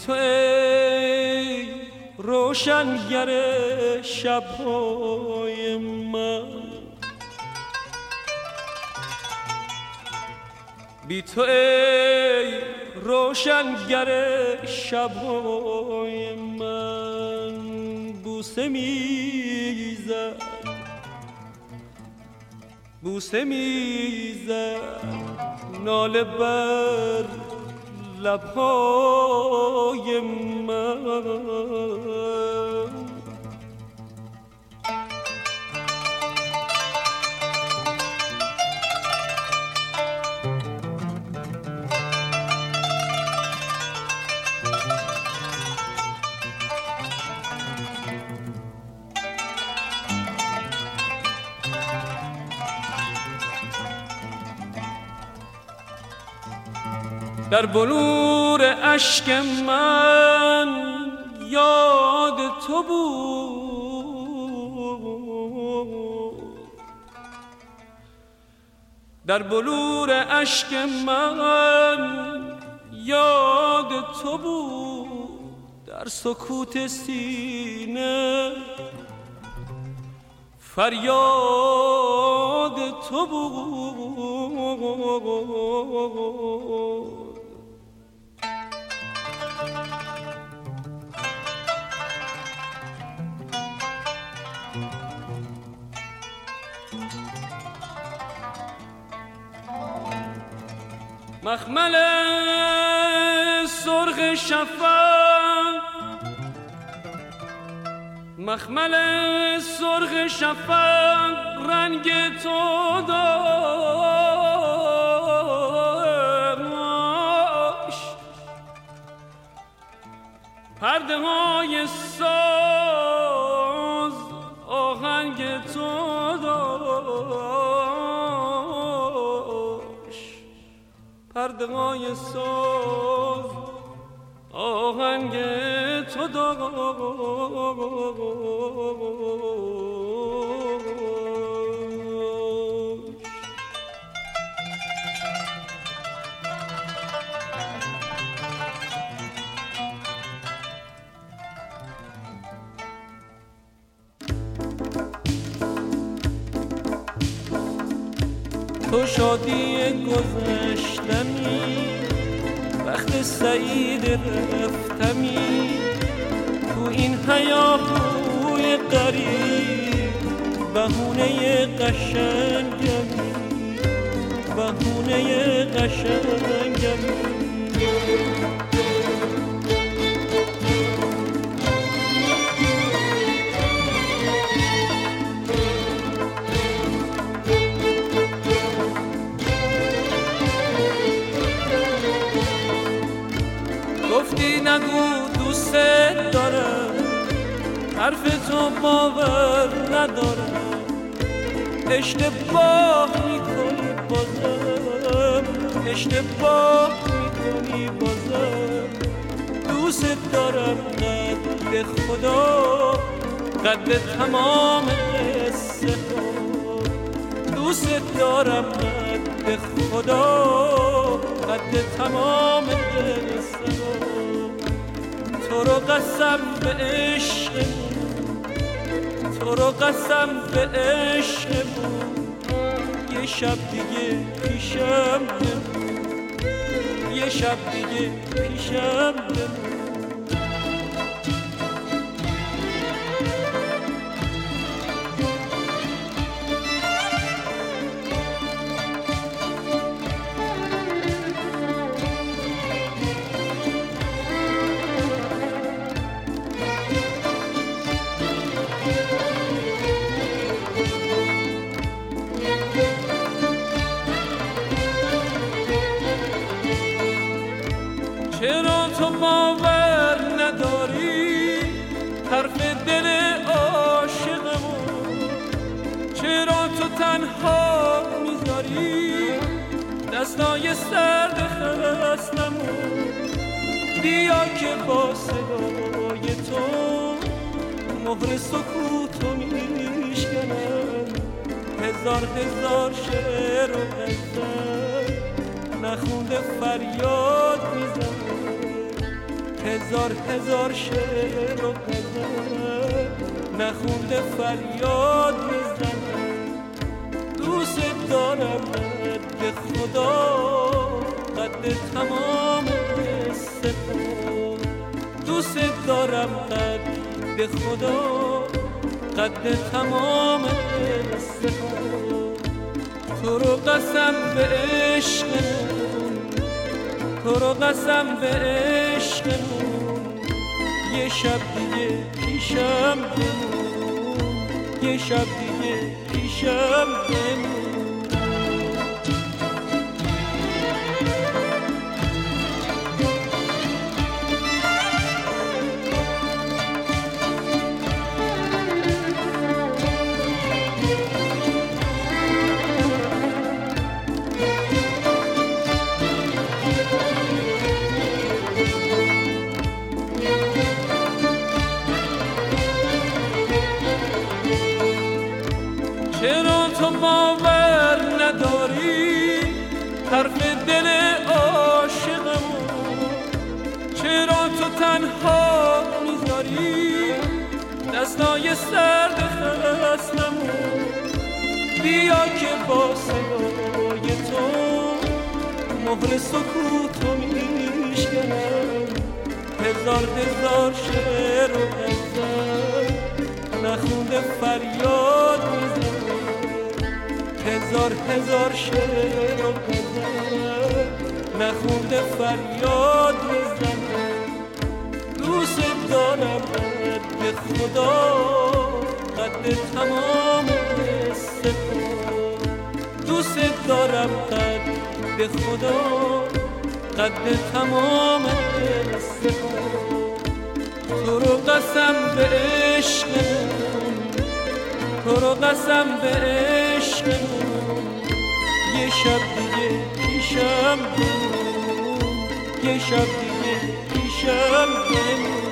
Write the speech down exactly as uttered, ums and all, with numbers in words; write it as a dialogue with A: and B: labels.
A: تو ای روشنگر شب‌های من، بی تو ای روشنگر شب‌های من، بوسه میزد بوسه میزد ناله بر لب‌های من. در بلور اشک من یاد تو بود، در بلور اشک من یاد تو بود، در سکوت سینه فریاد تو بود. مخمل سرخ شفق مخمل سرخ شفق رنگ تو داشت، پرده های ساز آهنگ تو داشت، پرده های ساز آهنگ تو داشت. تو شادی گذشتمی، وقت سعید رفتمی، تو این هیاهوی غریب بهونه قشنگمی، بهونه قشنگمی. گفتی نگو دوست دارم، حرف تو باور ندارم، اشتباه میکنی بازم، اشتباه میکنی بازم. دوست دارم قد خدا، قد تمام قصه ها، دوست دارم قد خدا، قد تمام قصه ها. تو رو قسم به عشقمون، تو رو قسم به عشقمون، یه شب دیگه پیشم بمون، یه شب دیگه پیشم بمون. چرا تو باور نداری حرف دل عاشقمون، چرا تو تنها میذاری دستای سرد خستمون. بیا که با صدای تو مهر سکوتو میشکنم، هزار هزار شعر و غزل نخونده فریاد میزنه، هزار هزار شعر و غزل نخونده فریاد میزنم. دوست دارم به خدا قد تمام سپر، دوست دارم قد به خدا قد تمام سپر. تو رو قسم به عشقمون، تو رو قسم به عشقمون، یه شب دیگه پیشم بمون، یه شب دیگه پیشم بمون. چرا تو باور نداری حرف دل عاشقمو؟ چرا تو تنها میذاری دستای سرد خستمو؟ بیا که با صدای تو مهر سکوتو میشکنم. هزار هزار شعر و غزل نخونده فریاد میزنم. هزار هزار شعر و غزل نخونده فریاد میزنم. دوست دارم به خدا قد تمام سپر، دوست دارم قد به خدا قد تمام سپر. تو رو قسم به عشقمون، تو رو قسم به عشقمون، یه شب دیگه پیشم بمون، یه شب دیگه پیشم بمون.